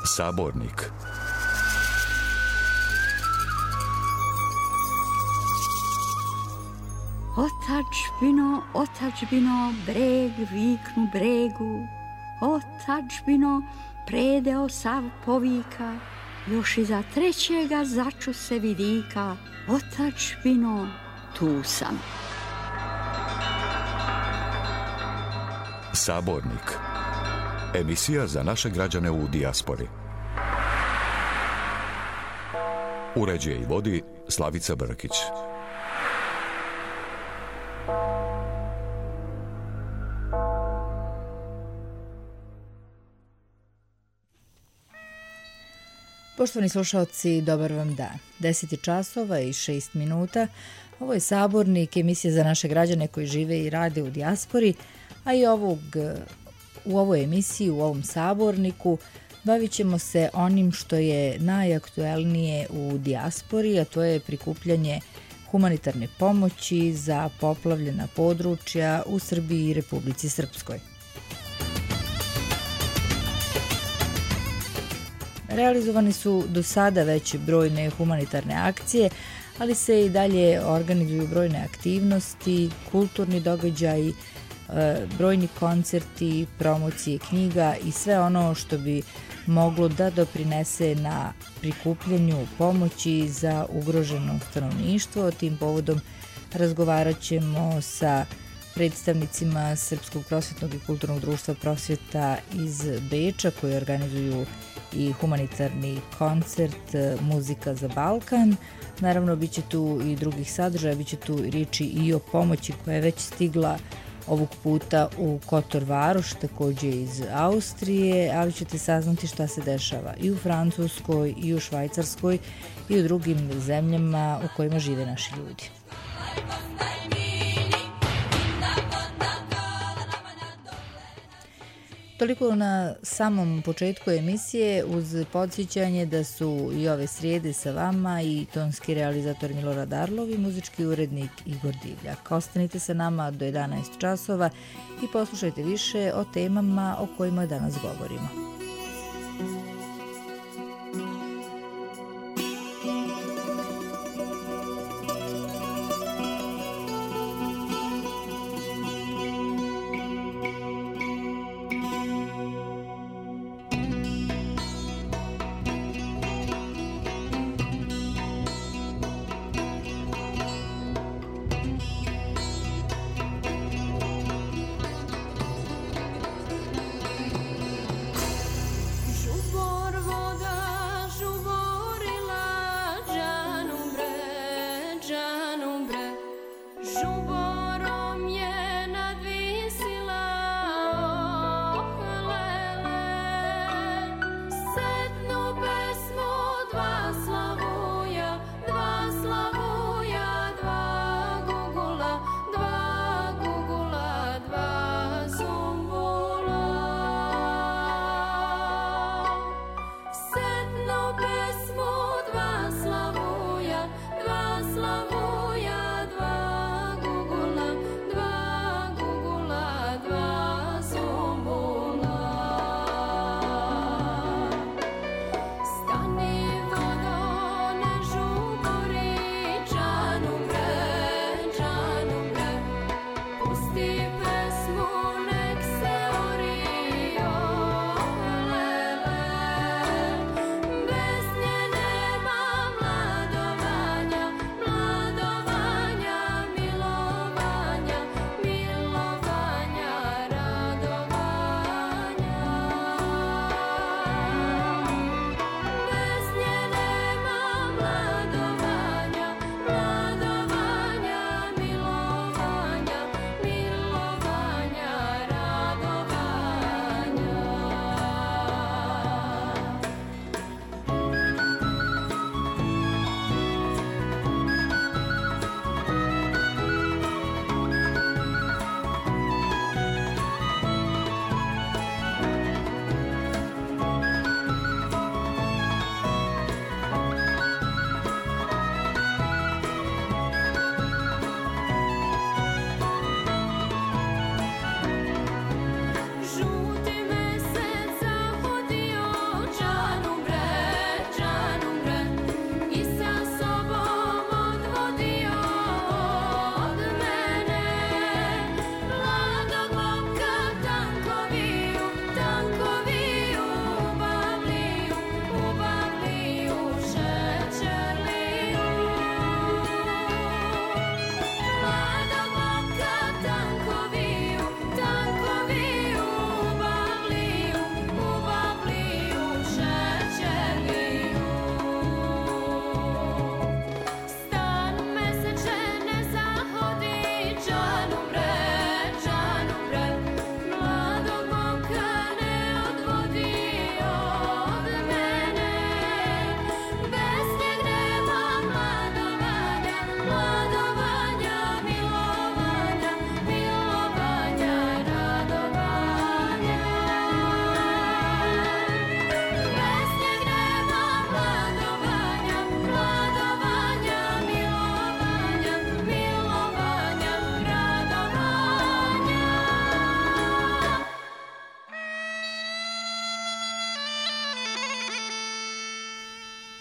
Sabornik. Otadžbino, otadžbino, breg viknu bregu, otadžbino, predeo sav povika, još iza trećega začu se vidika, otadžbino, tu sam. Sabornik. Emisija za naše građane u dijaspori. Uređuje i vodi Slavica Brkić. Poštovani slušalci, dobar vam dan. 10 časova i 6 minuta. Ovo je Sabornik, emisija za naše građane koji žive i rade u dijaspori, a i u ovoj emisiji, u ovom Saborniku, bavit ćemo se onim što je najaktuelnije u dijaspori, a to je prikupljanje humanitarne pomoći za poplavljena područja u Srbiji i Republici Srpskoj. Realizovani su do sada već brojne humanitarne akcije, ali se i dalje organizuju brojne aktivnosti, kulturni događaji, brojni koncerti, promocije knjiga i sve ono što bi moglo da doprinese na prikupljanju pomoći za ugroženo stanovništvo. Tim povodom razgovarat ćemo sa predstavnicima Srpskog prosvetnog i kulturnog društva Prosvjeta iz Beča, koji organizuju i humanitarni koncert Muzika za Balkan. Naravno, bit će tu i drugih sadržaja, bit će tu riječi i o pomoći koja je već stigla ovog puta u Kotor Varoš, također iz Austrije, ali ćete saznati šta se dešava i u Francuskoj, i u Švajcarskoj, i u drugim zemljama u kojima žive naši ljudi. Toliko na samom početku emisije, uz podsjećanje da su i ove srijede sa vama i tonski realizator Milorad Arlov i muzički urednik Igor Divljak. Ostanite sa nama do 11 časova i poslušajte više o temama o kojima danas govorimo.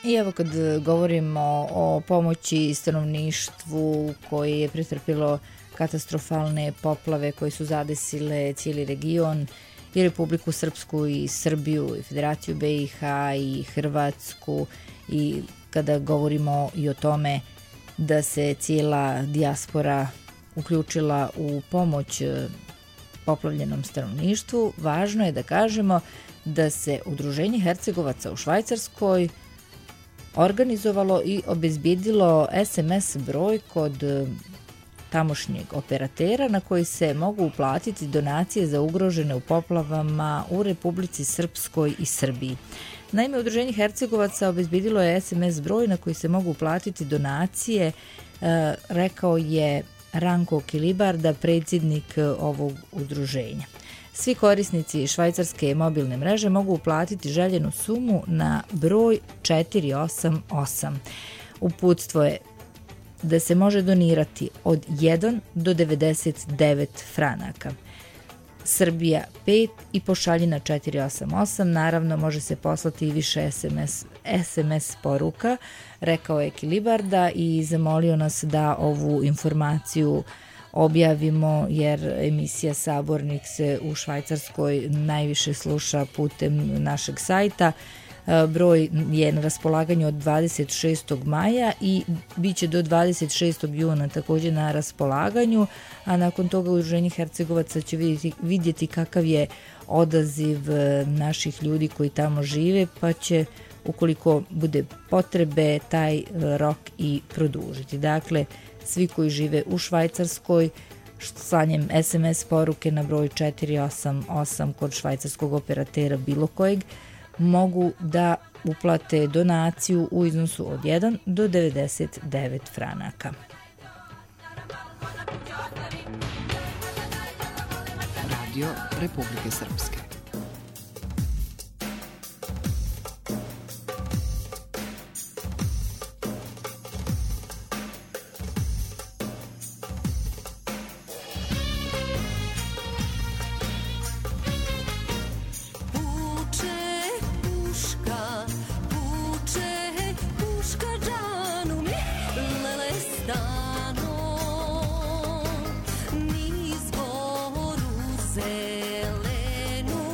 I evo kad govorimo o pomoći stanovništvu koje je pretrpilo katastrofalne poplave koje su zadesile cijeli region i Republiku Srpsku i Srbiju i Federaciju BiH i Hrvatsku, i kada govorimo i o tome da se cijela dijaspora uključila u pomoć poplavljenom stanovništvu, važno je da kažemo da se Udruženje Hercegovaca u Švajcarskoj organizovalo i obezbijedilo SMS broj kod tamošnjeg operatera na koji se mogu uplatiti donacije za ugrožene u poplavama u Republici Srpskoj i Srbiji. Naime, Udruženje Hercegovaca obezbijedilo je SMS broj na koji se mogu uplatiti donacije, rekao je Ranko Kilibarda, predsjednik ovog udruženja. Svi korisnici švajcarske mobilne mreže mogu uplatiti željenu sumu na broj 488. Uputstvo je da se može donirati od 1 do 99 franaka. Srbija 5 i pošaljina 488, naravno može se poslati i više SMS poruka, rekao je Kilibarda i zamolio nas da ovu informaciju objavimo jer emisija Sabornik se u Švajcarskoj najviše sluša putem našeg sajta. Broj je na raspolaganju od 26. maja i bit će do 26. juna također na raspolaganju, a nakon toga Udruženje Hercegovaca će vidjeti kakav je odaziv naših ljudi koji tamo žive, pa će, ukoliko bude potrebe, taj rok i produžiti. Dakle, svi koji žive u Švajcarskoj slanjem SMS poruke na broj 488 kod švajcarskog operatera bilo kojeg mogu da uplate donaciju u iznosu od 1 do 99 franaka. Radio Republike Srpske. Zelenu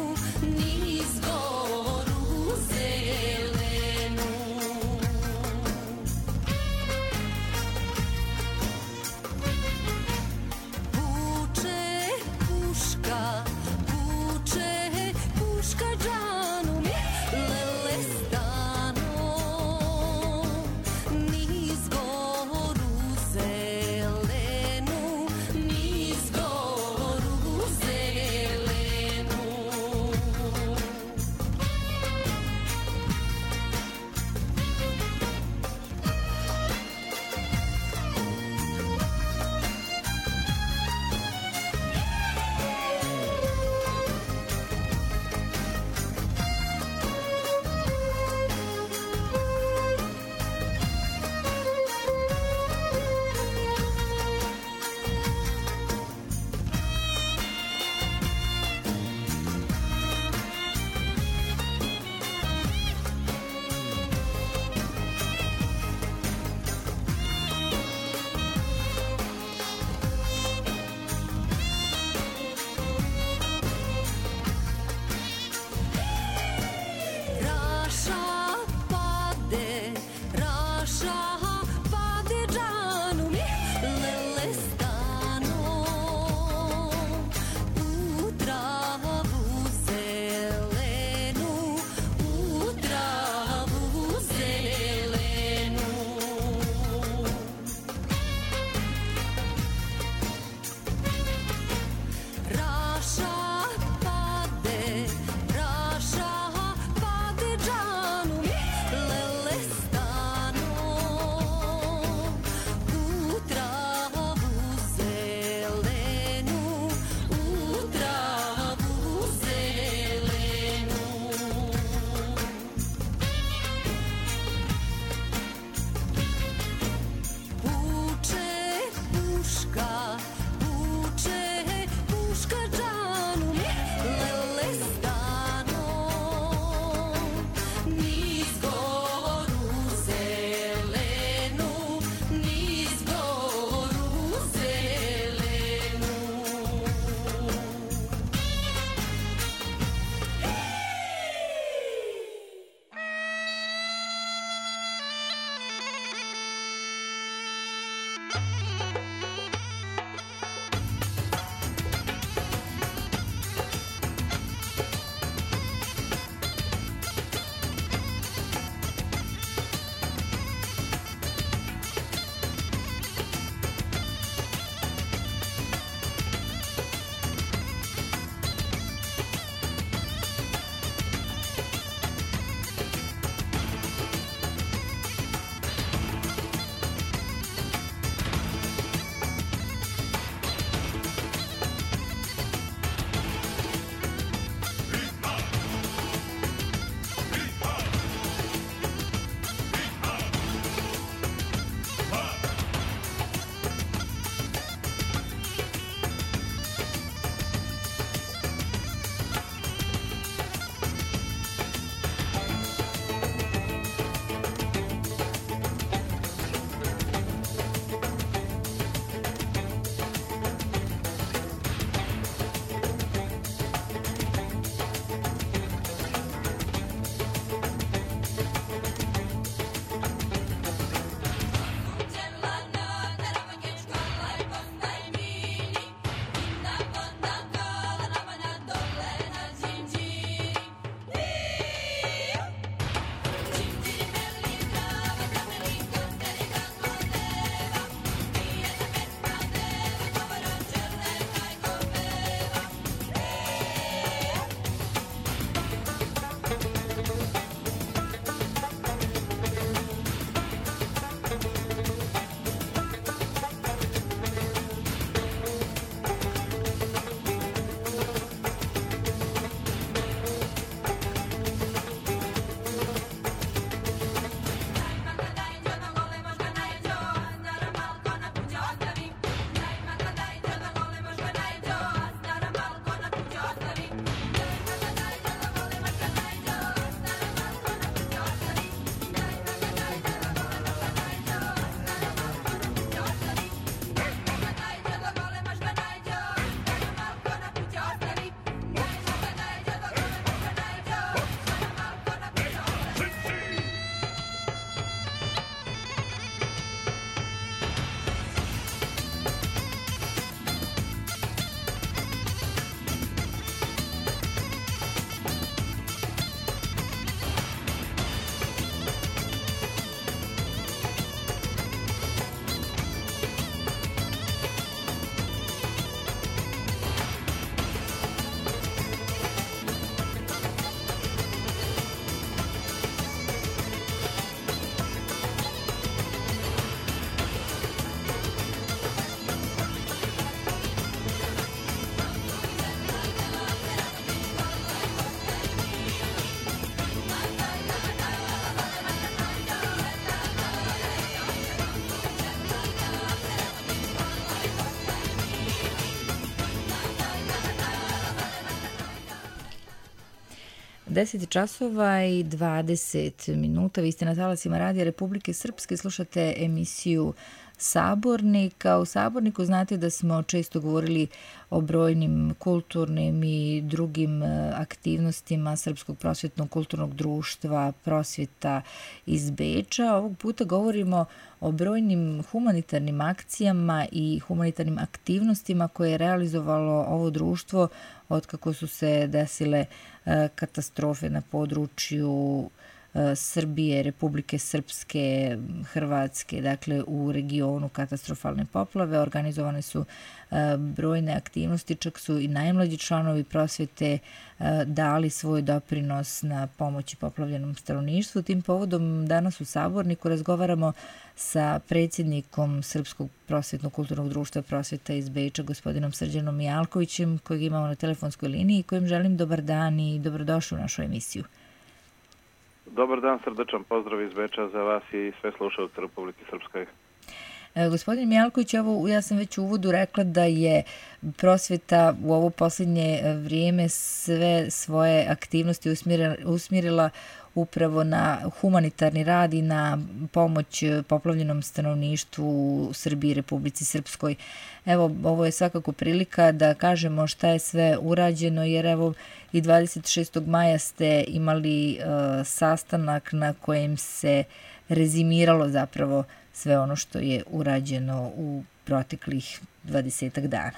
10 časova i 20 minuta. Vi ste na talasima Radija Republike Srpske, slušate emisiju Sabornik. A u Saborniku znate da smo često govorili o brojnim kulturnim i drugim aktivnostima Srpskog prosvjetnog kulturnog društva Prosvjeta iz Beča. Ovog puta govorimo o brojnim humanitarnim akcijama i humanitarnim aktivnostima koje je realizovalo ovo društvo otkako su se desile katastrofe na području Srbije, Republike Srpske, Hrvatske, dakle u regionu katastrofalne poplave. Organizovane su brojne aktivnosti, čak su i najmlađi članovi prosvjete dali svoj doprinos na pomoći poplavljenom stanovništvu. Tim povodom danas u Saborniku razgovaramo sa predsjednikom Srpskog prosvjetnog kulturnog društva Prosvjeta iz Beča, gospodinom Srđanom Mijalkovićem, kojeg imamo na telefonskoj liniji i kojim želim dobar dan i dobrodošli u našu emisiju. Dobar dan, srdečan pozdrav iz Beča za vas i sve slušalce Republike Srpske. Gospodin Mijalković, ja sam već u uvodu rekla da je Prosvjeta u ovo posljednje vrijeme sve svoje aktivnosti usmjerila upravo na humanitarni rad i na pomoć poplavljenom stanovništvu u Srbiji i Republici Srpskoj. Evo, ovo je svakako prilika da kažemo šta je sve urađeno, jer evo i 26. maja ste imali sastanak na kojem se rezimiralo zapravo sve ono što je urađeno u proteklih 20 dana.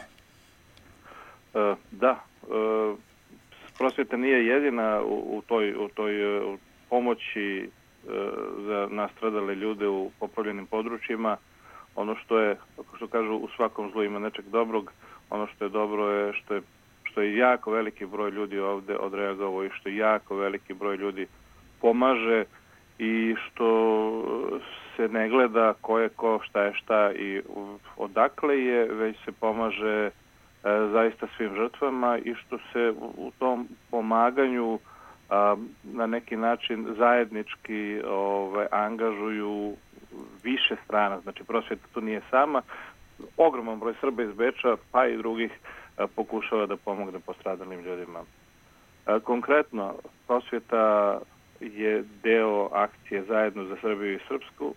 Da, Prosvjeta nije jedina u toj pomoći za nastradale ljude u poplavljenim područjima. Ono što je, kako što kažu, u svakom zlu ima nečeg dobrog. Ono što je dobro je što je jako veliki broj ljudi ovde odreagovao i što jako veliki broj ljudi pomaže i što se ne gleda ko je ko, šta je šta i odakle je, već se pomaže zaista svim žrtvama i što se u tom pomaganju na neki način zajednički angažuju više strana. Znači, Prosvjeta tu nije sama. Ogroman broj Srba iz Beča, pa i drugih, pokušava da pomogne postradalim ljudima. Konkretno, Prosvjeta je deo akcije Zajedno za Srbiju i Srpsku,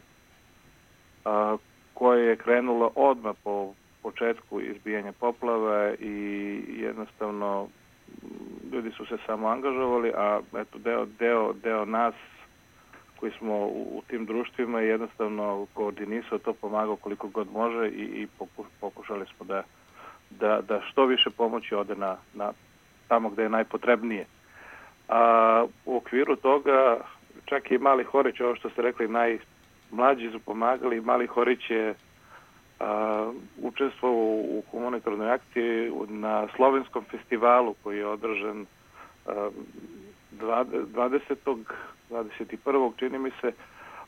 koja je krenula odmah po početku izbijanja poplava i jednostavno ljudi su se samo angažovali, a eto deo nas koji smo u tim društvima je jednostavno koordinisao to, pomagao koliko god može i pokušali smo da što više pomoći ode na tamo gde je najpotrebnije. A u okviru toga čak i Mali Horić, ovo što ste rekli, najmlađi su pomagali. Mali Horić je učestvovao u humanitarnoj akciji na Slovenskom festivalu koji je održan 21. čini mi se.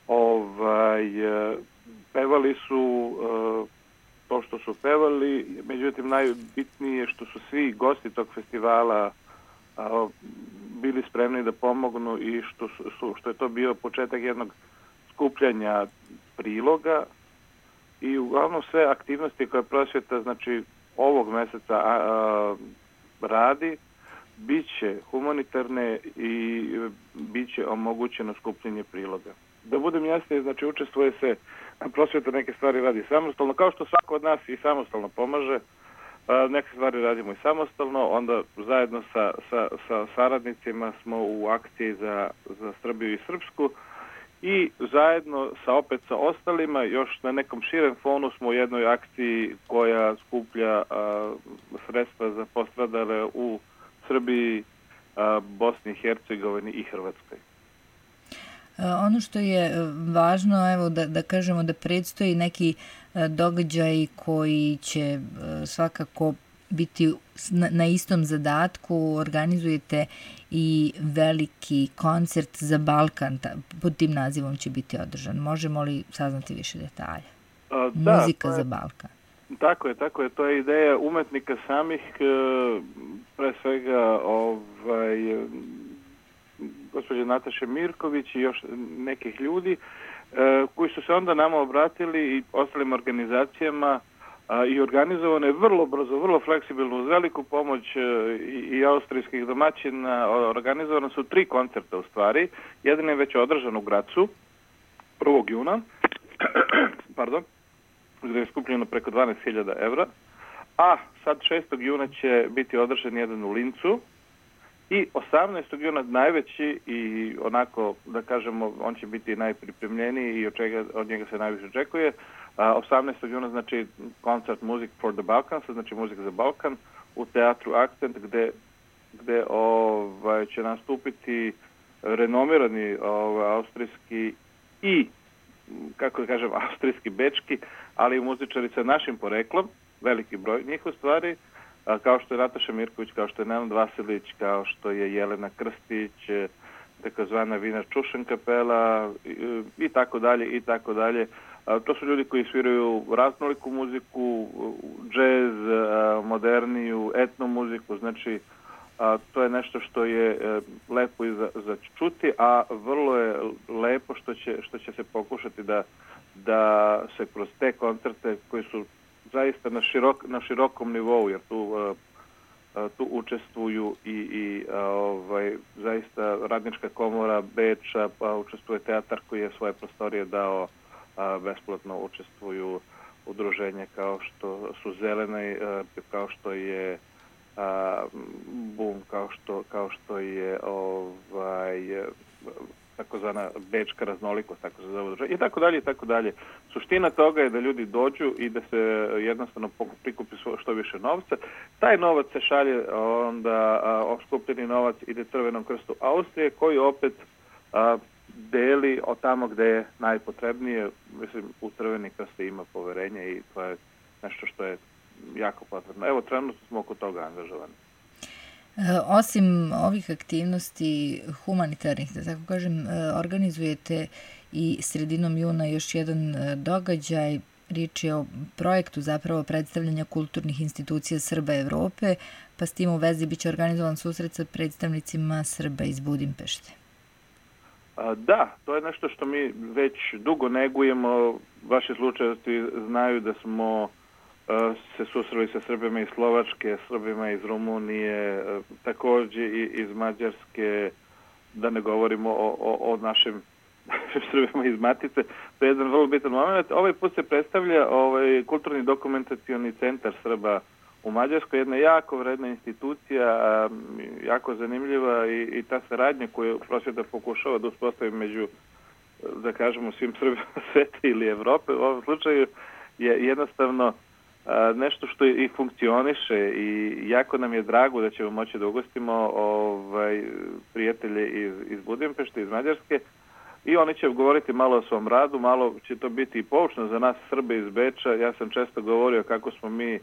Pevali su to što su pevali, međutim najbitnije je što su svi gosti tog festivala bili spremni da pomognu i što je to bio početak jednog skupljanja priloga i uglavnom sve aktivnosti koje Prosvjeta, znači, ovog meseca radi, bit će humanitarne i bit će omogućeno skupljenje priloga. Da budem jasniji, znači, učestvuje se, Prosvjeta neke stvari radi samostalno, kao što svako od nas i samostalno pomaže. Neke stvari radimo i samostalno, onda zajedno sa saradnicima smo u akciji za Srbiju i Srpsku i zajedno opet sa ostalima još na nekom širem fonu smo u jednoj akciji koja skuplja sredstva za postradale u Srbiji, Bosni i Hercegovini i Hrvatskoj. Ono što je važno, evo da kažemo da predstoji neki događaj koji će svakako biti na istom zadatku. Organizujete i veliki koncert za Balkan, pod tim nazivom će biti održan. Možemo li saznati više detalja? Muzika za Balkan. Tako je. To je ideja umetnika samih, pre svega gospođe Nataše Mirković i još nekih ljudi koji su se onda nama obratili i ostalim organizacijama i organizovano je vrlo brzo, vrlo fleksibilno, uz veliku pomoć i austrijskih domaćina. Organizovano su 3 koncerta u stvari. Jedan je već održan u Gracu 1. juna, pardon, gdje je skupljeno preko 12.000 evra, a sad 6. juna će biti održan jedan u Lincu i 18. juna najveći i onako, da kažemo, on će biti najpripremljeniji i od njega se najviše očekuje. 18. juna znači koncert Music for the Balkans, znači muzika za Balkan, u teatru Akcent gde će nastupiti renomirani austrijski i, kako da kažem, austrijski bečki, ali i muzičari sa našim poreklom, veliki broj njih u stvari, kao što je Nataša Mirković, kao što je Nenad Vasilić, kao što je Jelena Krstić, takozvana Vina Čušen kapela i tako dalje i tako dalje. To su ljudi koji sviraju raznoliku muziku, džez, moderniju, etno muziku, znači to je nešto što je lepo i za čuti, a vrlo je lepo što će se pokušati da se kroz te koncerte koji su zaista na širokom nivou, jer tu učestvuju i zaista Radnička komora Beča, pa učestvuje teatar koji je svoje prostorije dao, besplatno učestvuju udruženje kao što su Zeleni, kao što je BUM, kao što je takozvana bečka raznolikost, tako se zove udruženje, i tako dalje, i tako dalje. Suština toga je da ljudi dođu i da se jednostavno prikupi što više novca. Taj novac se šalje, onda skupljeni novac ide Crvenom krstu Austrije, koji opet deli od tamo gde je najpotrebnije. Mislim, u Crveni krst ima poverenje i to je nešto što je jako potrebno. Evo, trenutno smo oko toga angažovani. Osim ovih aktivnosti humanitarnih, da tako kažem, organizujete i sredinom juna još jedan događaj. Riječ je o projektu zapravo predstavljanja kulturnih institucija Srba Evrope, pa s tim u vezi biće organizovan susret sa predstavnicima Srba iz Budimpešte. Da, to je nešto što mi već dugo negujemo. Vaši slučajevi znaju da smo se susreli sa Srbima iz Slovačke, Srbima iz Rumunije, također i iz Mađarske, da ne govorimo o našim Srbima iz Matice. To je jedan vrlo bitan moment. Ovaj put se predstavlja kulturni dokumentacioni centar Srba u Mađarskoj, jedna jako vredna institucija, jako zanimljiva i ta saradnja koju prosvjeta pokušava da uspostavi među, da kažemo, svim Srbima sveta ili Evrope, u ovom slučaju je jednostavno nešto što i funkcioniše i jako nam je drago da ćemo moći da ugostimo prijatelje iz Budimpešte, iz Mađarske, i oni će govoriti malo o svom radu, malo će to biti i poučno za nas Srbe iz Beča. Ja sam često govorio kako smo mi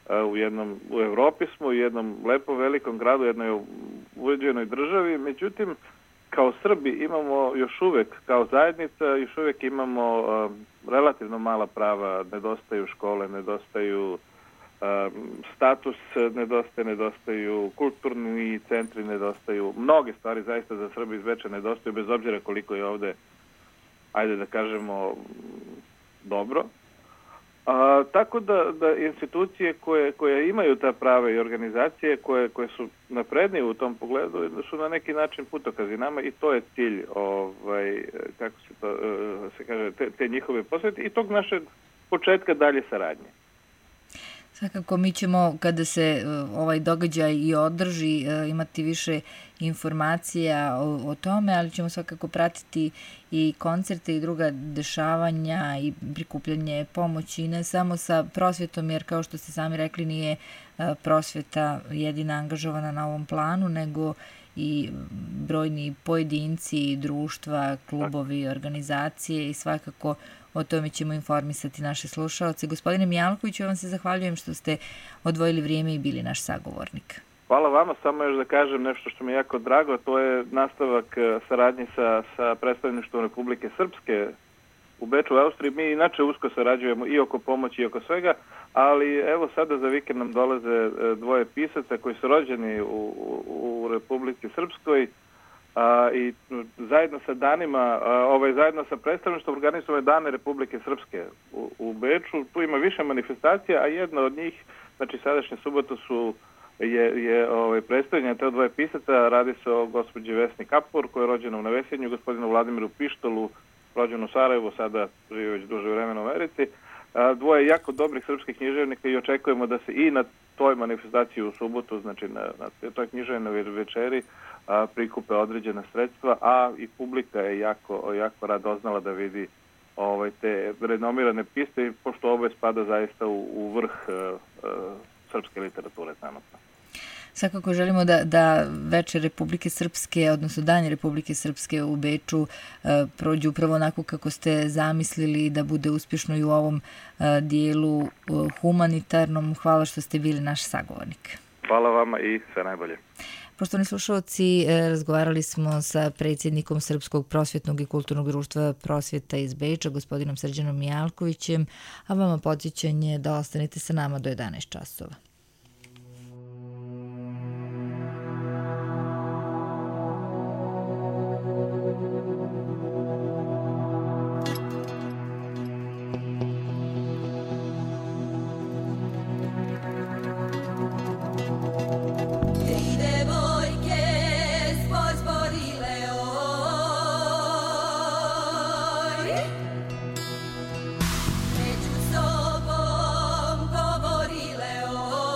u Evropi smo, u jednom lepom velikom gradu, jednoj uređenoj državi, međutim kao Srbi imamo još uvek, kao zajednica, još uvek imamo relativno mala prava, nedostaju škole, nedostaju status, nedostaju kulturni centri, nedostaju mnoge stvari zaista za Srbi iz Beča nedostaju, bez obzira koliko je ovde, ajde da kažemo, dobro. Tako da institucije koje imaju ta prava i organizacije koje su naprednije u tom pogledu su na neki način putokazi nama i to je cilj, kako se to se kaže, te njihove posvete i tog našeg početka dalje saradnje. Svakako mi ćemo, kada se ovaj događaj i održi, imati više informacija o tome, ali ćemo svakako pratiti i koncerte i druga dešavanja i prikupljanje pomoći, ne samo sa prosvjetom, jer kao što ste sami rekli nije prosvjeta jedina angažovana na ovom planu, nego i brojni pojedinci, društva, klubovi, organizacije i svakako o tome ćemo informisati naše slušaoce. Gospodine Mijalkoviću, vam se zahvaljujem što ste odvojili vrijeme i bili naš sagovornik. Hvala vama, samo još da kažem nešto što mi je jako drago, to je nastavak saradnje sa predstavništvom Republike Srpske u Beču, u Austriji. Mi inače usko sarađujemo i oko pomoći i oko svega, ali evo sada za vikend nam dolaze dvoje pisaca koji su rođeni u Republici Srpskoj, i zajedno sa danima, zajedno sa predstavništvom organizuje Dane Republike Srpske u Beču. Tu ima više manifestacija, a jedna od njih, znači sadašnje subotu je predstavljanje te dvoje pisaca. Radi se o gospođi Vesni Kapur, koja je rođena u Nevesinju, gospodinu Vladimiru Pištolu, rođen u Sarajevu, sada živi već duže vremena u Americi. Dvoje jako dobrih srpskih književnika i očekujemo da se i na toj manifestaciji u subotu, znači na toj književnoj večeri, prikupe određena sredstva, a i publika je jako radoznala da vidi te renomirane piste, pošto ovo spada zaista u vrh srpske literature trenutno. Svakako želimo da Veče Republike Srpske, odnosno Dani Republike Srpske u Beču prođu upravo onako kako ste zamislili, da bude uspješno i u ovom dijelu humanitarnom. Hvala što ste bili naš sagovornik. Hvala vama i sve najbolje. Poštovani slušalci, razgovarali smo sa predsjednikom Srpskog prosvjetnog i kulturnog društva Prosvjeta iz Beča, gospodinom Srđanom Mijalkovićem, a vama podsjećanje da ostanete sa nama do 11 časova. Među sobom govorile o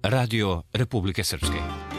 Radio Republike Srpske.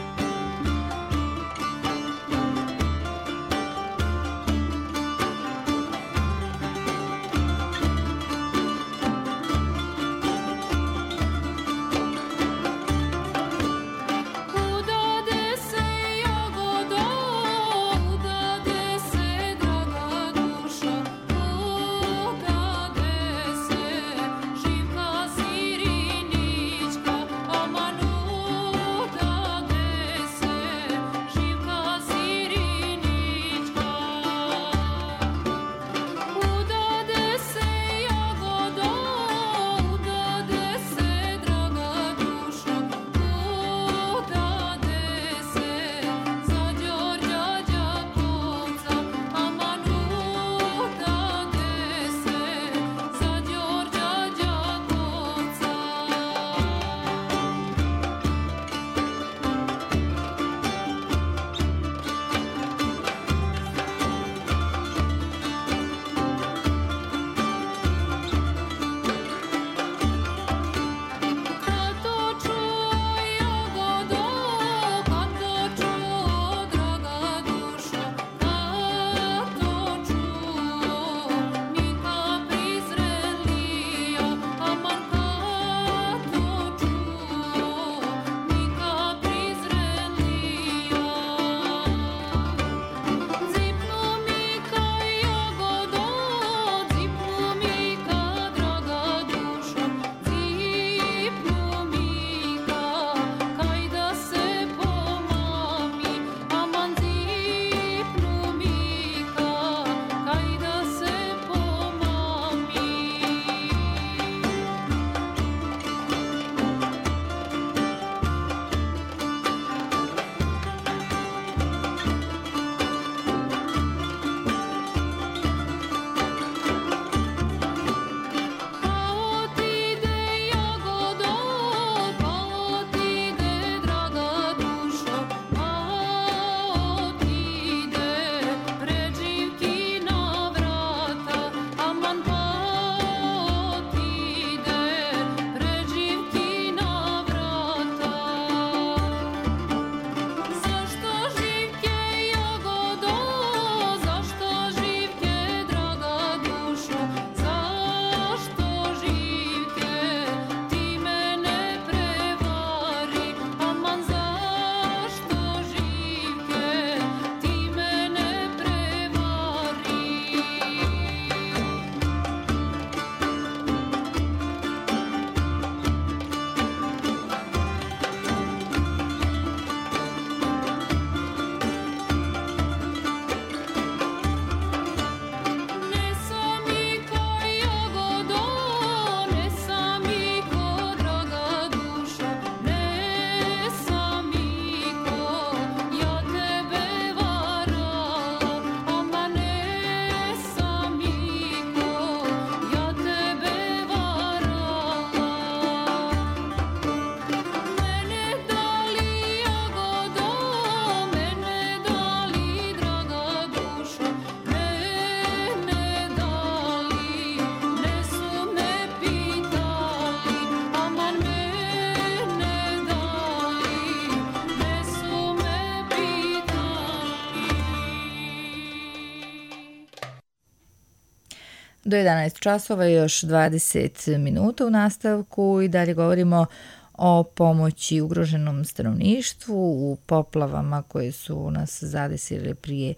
Do 11 časova i još 20 minuta u nastavku i dalje govorimo o pomoći ugroženom stanovništvu u poplavama koje su nas zadesile prije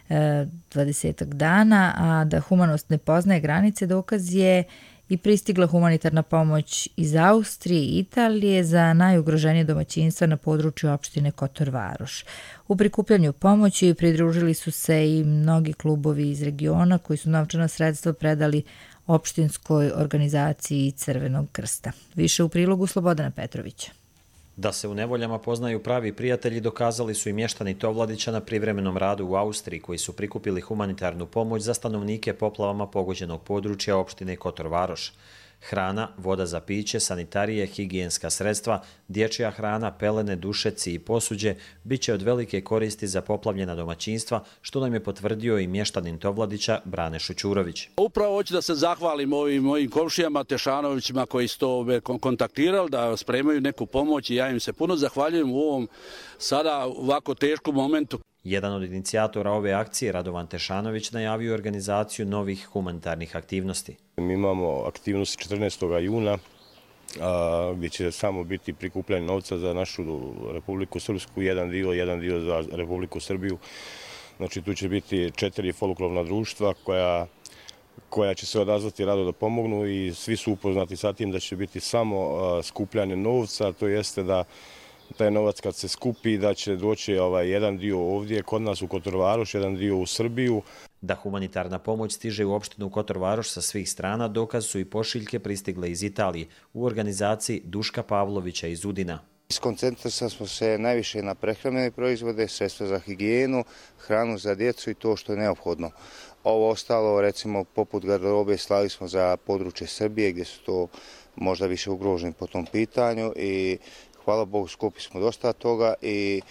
20 dana, a da humanost ne poznaje granice dokaz je i pristigla humanitarna pomoć iz Austrije i Italije za najugroženije domaćinstva na području opštine Kotor Varoš. U prikupljanju pomoći pridružili su se i mnogi klubovi iz regiona koji su novčana sredstva predali opštinskoj organizaciji Crvenog krsta. Više u prilogu Slobodana Petrovića. Da se u nevoljama poznaju pravi prijatelji dokazali su i mještani Tovladića na privremenom radu u Austriji koji su prikupili humanitarnu pomoć za stanovnike poplavama pogođenog područja opštine Kotor Varoš. Hrana, voda za piće, sanitarije, higijenska sredstva, dječja hrana, pelene, dušeci i posuđe bit će od velike koristi za poplavljena domaćinstva, što nam je potvrdio i mještanin Tovladića Brane Šućurović. Upravo hoću da se zahvalim ovim mojim komšijama Tešanovićima koji su to kontaktirali da spremaju neku pomoć i ja im se puno zahvaljujem u ovom sada ovako teškom momentu. Jedan od inicijatora ove akcije, Radovan Tešanović, najavio organizaciju novih humanitarnih aktivnosti. Mi imamo aktivnosti 14. juna gdje će samo biti prikupljanje novca za našu Republiku Srpsku, jedan dio za Republiku Srbiju. Znači tu će biti 4 folklovna društva koja će se odazvati rado da pomognu i svi su upoznati sa tim da će biti samo skupljanje novca, to jeste da taj novac kad se skupi da će doći jedan dio ovdje kod nas u Kotor Varoš, jedan dio u Srbiju. Da humanitarna pomoć stiže u opštinu Kotor Varoš sa svih strana dokaz su i pošiljke pristigle iz Italije u organizaciji Duška Pavlovića iz Udina. Skoncentrisali smo se najviše na prehrambene proizvode, sredstva za higijenu, hranu za djecu i to što je neophodno. Ovo ostalo, recimo poput garderobe, slali smo za područje Srbije gdje su to možda više ugroženi po tom pitanju i hvala Bogu skupi smo dosta toga i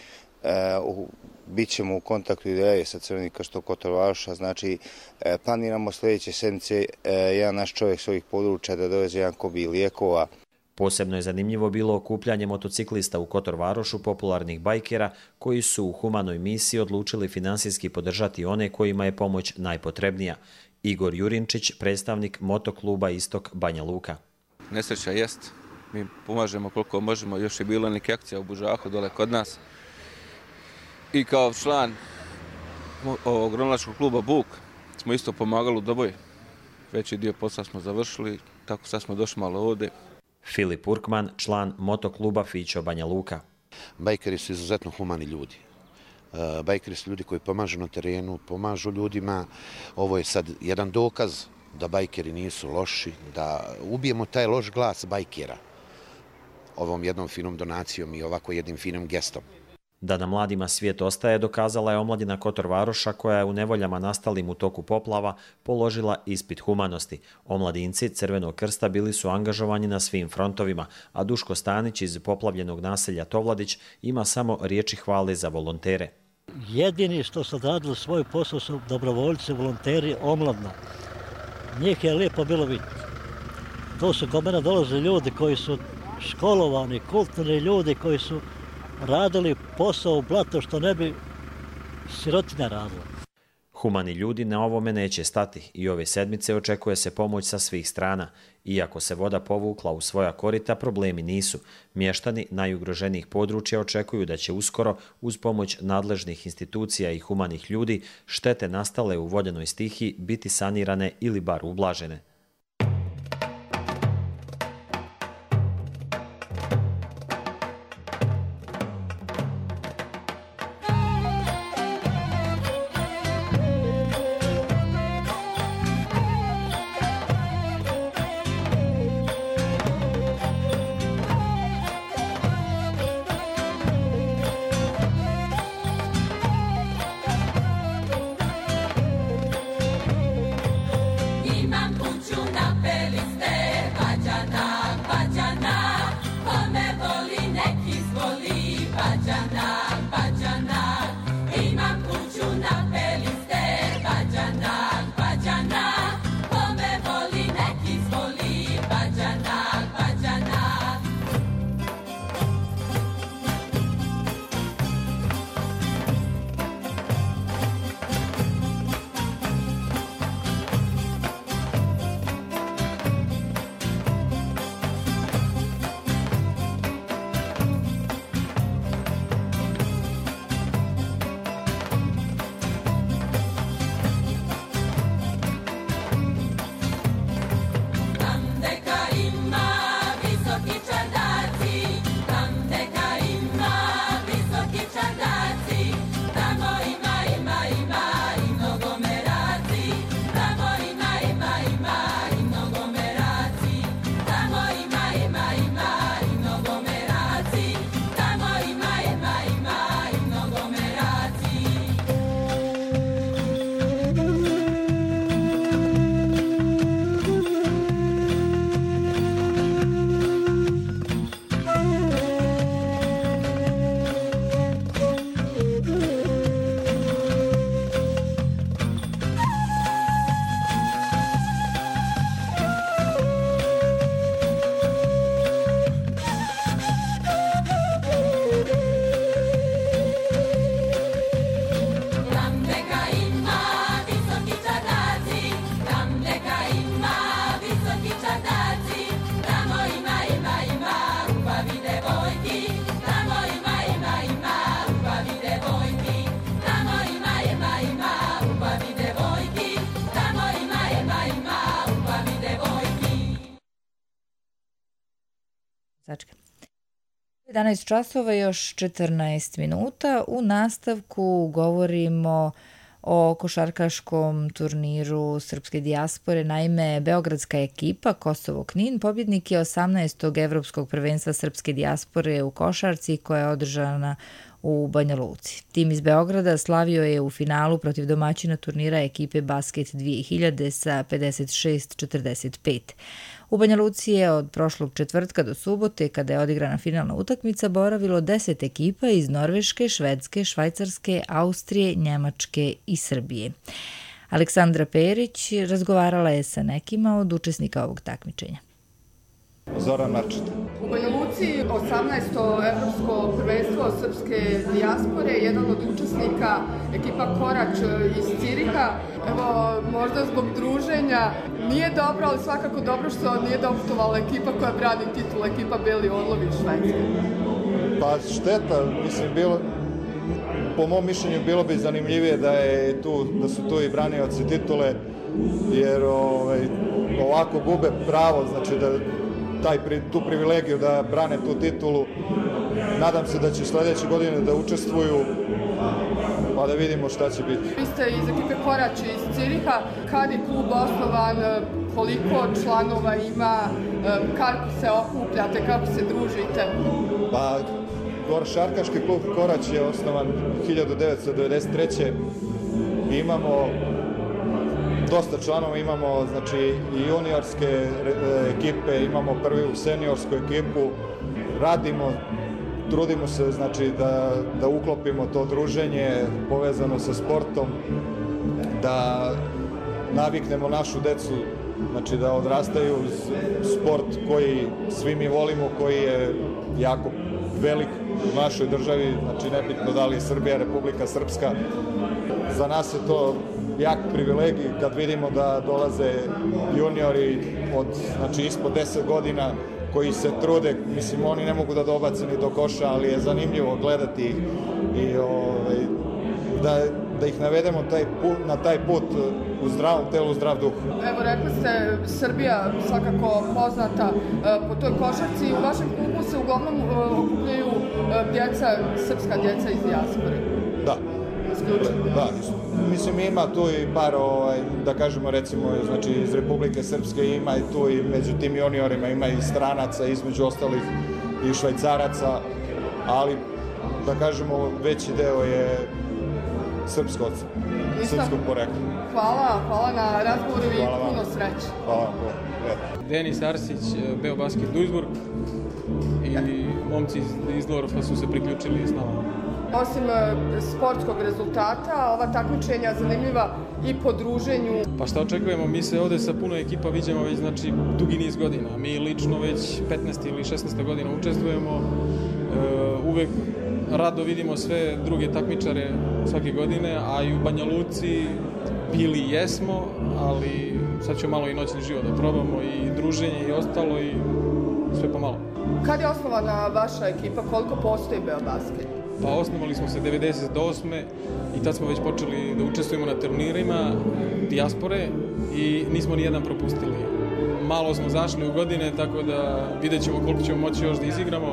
bit ćemo u kontaktu i sa Crvenim krstom Kotor Varoša. Znači, planiramo sljedeće sedmice jedan naš čovjek s ovih područja da doveze jedan kobi lijekova. Posebno je zanimljivo bilo okupljanje motociklista u Kotor Varošu, popularnih bajkera, koji su u humanoj misiji odlučili finansijski podržati one kojima je pomoć najpotrebnija. Igor Jurinčić, predstavnik motokluba Istok Banja Luka. Nesreća jest. Mi pomažemo koliko možemo, još je bilo neke akcija u Bužahu dole kod nas. I kao član ovog ronilačkog kluba Buk smo isto pomagali u Doboji. Veći dio posla smo završili, tako sad smo došli malo ovdje. Filip Urkman, član motokluba Fićo Banja Luka. Bajkeri su izuzetno humani ljudi. Bajkeri su ljudi koji pomažu na terenu, pomažu ljudima. Ovo je sad jedan dokaz da bajkeri nisu loši, da ubijemo taj loš glas bajkera ovom jednom finom donacijom i ovako jednim finim gestom. Da na mladima svijet ostaje, dokazala je omladina Kotor Varoša koja je u nevoljama nastalim u toku poplava položila ispit humanosti. Omladinci Crvenog krsta bili su angažovani na svim frontovima, a Duško Stanić iz poplavljenog naselja Tovladić ima samo riječi hvale za volontere. Jedini što su radili svoj posao su dobrovoljci, volonteri, omladna. Njih je lijepo bilo vidjeti. To su kod mene dolaze ljudi koji su školovani, kulturni ljudi koji su radili posao u blatu što ne bi sirotinja radila. Humani ljudi na ovome neće stati i ove sedmice očekuje se pomoć sa svih strana. Iako se voda povukla u svoja korita, problemi nisu. Mještani najugroženijih područja očekuju da će uskoro, uz pomoć nadležnih institucija i humanih ljudi, štete nastale u vodenoj stihiji biti sanirane ili bar ublažene. Imam 11 časova još 14 minuta. U nastavku govorimo o košarkaškom turniru srpske dijaspore. Naime, beogradska ekipa Kosovo-Knin pobjednik je 18. evropskog prvenstva srpske dijaspore u košarci koja je održana u Banja Luci. Tim iz Beograda slavio je u finalu protiv domaćina turnira ekipe Basket 2000 sa 56-45. U Banja Luci je od prošlog četvrtka do subote, kada je odigrana finalna utakmica, boravilo 10 ekipa iz Norveške, Švedske, Švajcarske, Austrije, Njemačke i Srbije. Aleksandra Perić razgovarala je sa nekima od učesnika ovog takmičenja. Zoran Marčet. U Banja Luci 18. evropsko prvenstvo srpske dijaspore, jedan od učesnika ekipa Korać iz Ciriha. Evo, možda zbog druženja nije dobro, ali svakako dobro što nije doputovala ekipa koja brani titul, ekipa Beli Orlovi iz Švedske. Pa šteta, mislim, po mom mišljenju bilo bi zanimljivije da su tu i branioci titule, jer ovako gube pravo, znači da tu privilegiju da brane tu titulu. Nadam se da će sledeće godine da učestvuju, pa da vidimo šta će biti. Vi ste iz ekipe Korać iz Ciriha. Kad je klub osnovan, koliko članova ima, kako se okupljate, kako se družite? Pa, košarkaški klub Korać je osnovan 1993. Imamo dosta članova, imamo znači i juniorske ekipe, imamo prvi u seniorsku ekipu, radimo, trudimo se znači da uklopimo to druženje povezano sa sportom, da naviknemo našu decu, znači da odrastaju uz sport koji svi mi volimo, koji je jako velik u našoj državi, znači nebitno da li je Srbija, Republika Srpska. Za nas je to jak privilegij kad vidimo da dolaze juniori od, znači, ispod 10 godina koji se trude, mislim, oni ne mogu da dobace ni do koša, ali je zanimljivo gledati ih i da ih navedemo na taj put u zdravom telu, zdrav duh. Evo, rekli ste, Srbija svakako poznata po toj košarci. U vašem klubu se uglavnom okupljaju srpska djeca iz dijaspore. Da. Da, mislim ima tu i par, da kažemo recimo, znači iz Republike Srpske ima i tu i među tim juniorima ima i stranaca, između ostalih i Švajcaraca, ali da kažemo veći deo je srpskog porekla. Hvala na razgovoru i puno sreće. Hvala vam. Denis Arsić, Beobasket Duisburg i momci iz Lorfa su se priključili s nama. Osim sportskog rezultata, ova takmičenja zanimljiva i po druženju. Pa šta očekujemo? Mi se ovde sa puno ekipa viđamo već, znači, dugi niz godina. Mi lično već 15. ili 16. godina učestvujemo. Uvek rado vidimo sve druge takmičare svake godine, a i u Banja Luci bili jesmo, ali sad ćemo malo i noćni život da probamo i druženje i ostalo i sve pomalo. Kad je osnovana vaša ekipa? Koliko postoji Beobasket? Pa osnovali smo se 98. i tad smo već počeli da učestvujemo na turnirima dijaspore i nismo ni jedan propustili. Malo smo zašli u godine, tako da vidjet ćemo koliko ćemo moći još da izigramo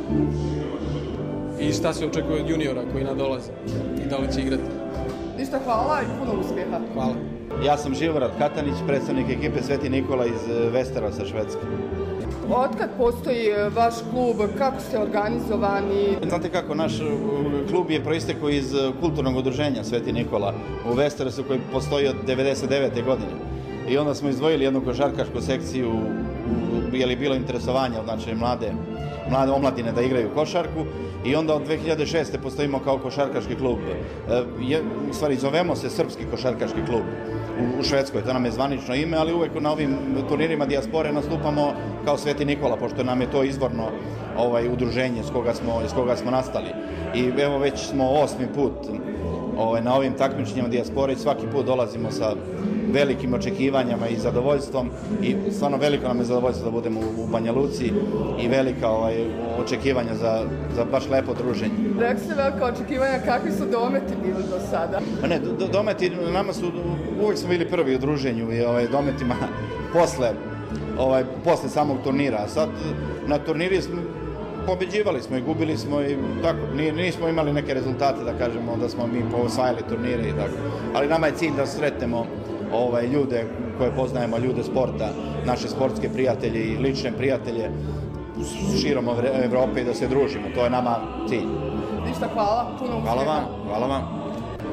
i šta se očekuje od juniora koji nadolaze i da li će igrati. Ništa, hvala i puno uspjeha. Hvala. Ja sam Živorad Katanić, predstavnik ekipe Sveti Nikola iz Vesterosa, Švedske. Otkad postoji vaš klub, kako ste organizovani? Znate kako, naš klub je proistekao iz kulturnog udruženja Sveti Nikola u Vesterosu koji postoji od 99. godine. I onda smo izdvojili jednu košarkašku sekciju, je li bilo interesovanja od naše mlade omladine da igraju košarku i onda od 2006. postojimo kao košarkaški klub. U stvari zovemo se Srpski košarkaški klub u Švedskoj, to nam je zvanično ime, ali uvek na ovim turnirima dijaspore nastupamo kao Sveti Nikola, pošto nam je to izvorno udruženje iz koga smo nastali. I evo već smo 8. put na ovim takmičenjima dijaspore i svaki put dolazimo sa velikim očekivanjama i zadovoljstvom i stvarno veliko nam je zadovoljstvo da budemo u Banja Luci i velika očekivanja za baš lepo druženje. Rekli ste velika očekivanja, kakvi su dometi bili do sada? Pa ne, dometi nama su, uvek smo bili prvi u druženju i dometima posle posle samog turnira. A sad na turniri pobeđivali smo i gubili smo i tako. Nismo imali neke rezultate da kažemo da smo mi osvajali turnire i tako. Ali nama je cilj da sretnemo ljude koje poznajemo, ljude sporta, naše sportske prijatelje i lične prijatelje širom Evrope i da se družimo. To je nama cilj. Ništa, hvala. Puno uspjeha. Hvala vam.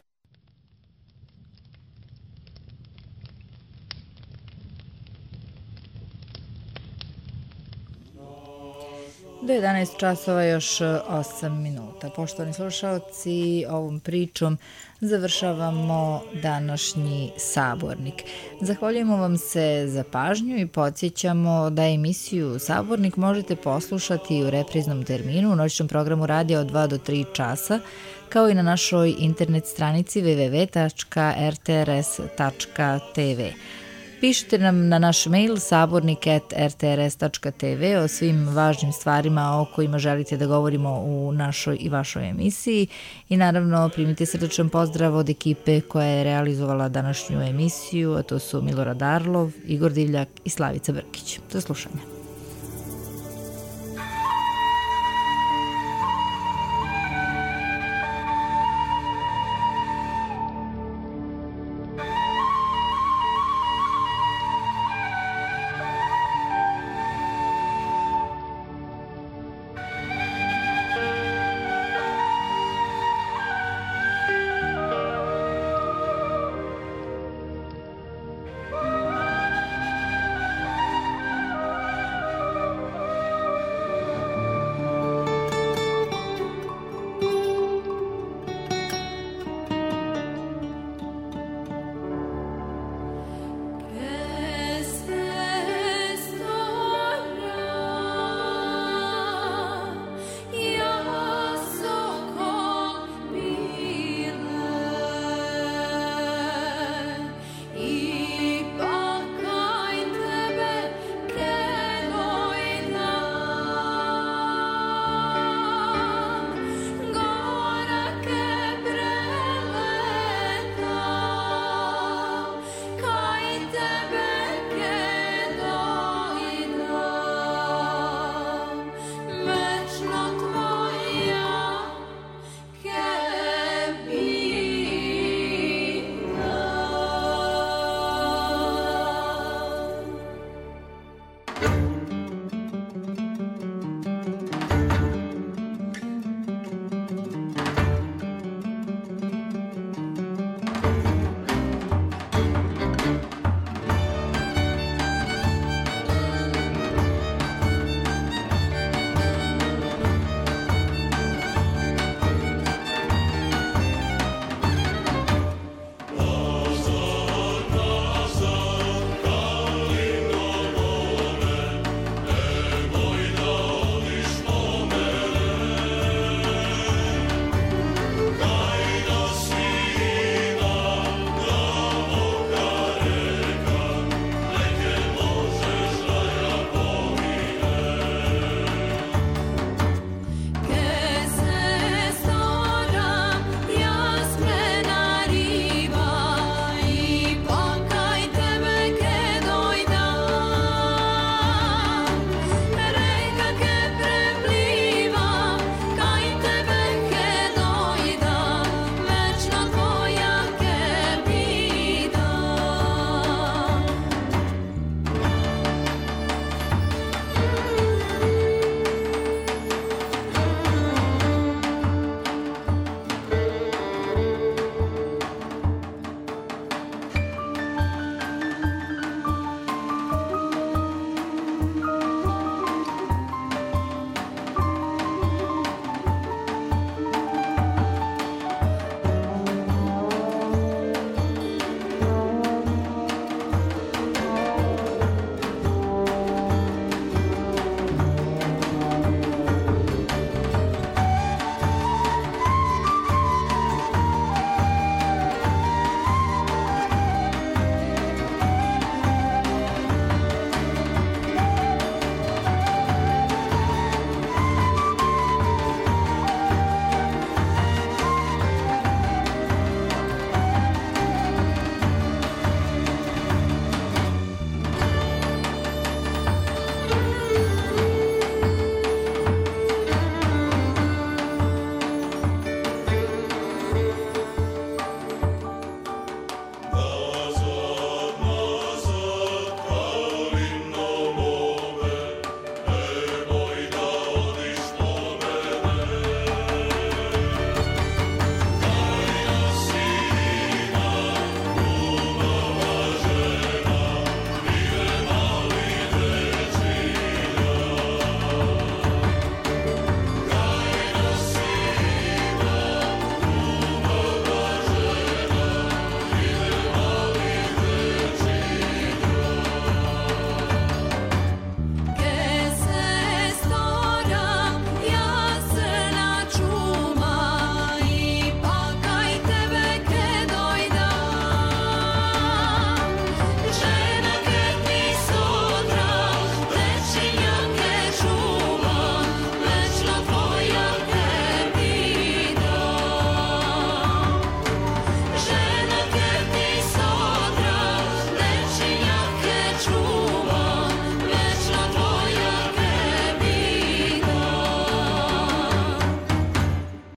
Do 11 časova još 8 minuta. Poštovani slušalci, ovom pričom završavamo današnji Sabornik. Zahvaljujemo vam se za pažnju i podsjećamo da emisiju Sabornik možete poslušati u repriznom terminu u noćnom programu radija od 2 do 3 časa, kao i na našoj internet stranici www.rtrs.tv. Pišite nam na naš mail sabornik@rtrs.tv o svim važnim stvarima o kojima želite da govorimo u našoj i vašoj emisiji i naravno primite srdačan pozdrav od ekipe koja je realizovala današnju emisiju, a to su Milorad Arlov, Igor Divljak i Slavica Brkić. Do slušanja.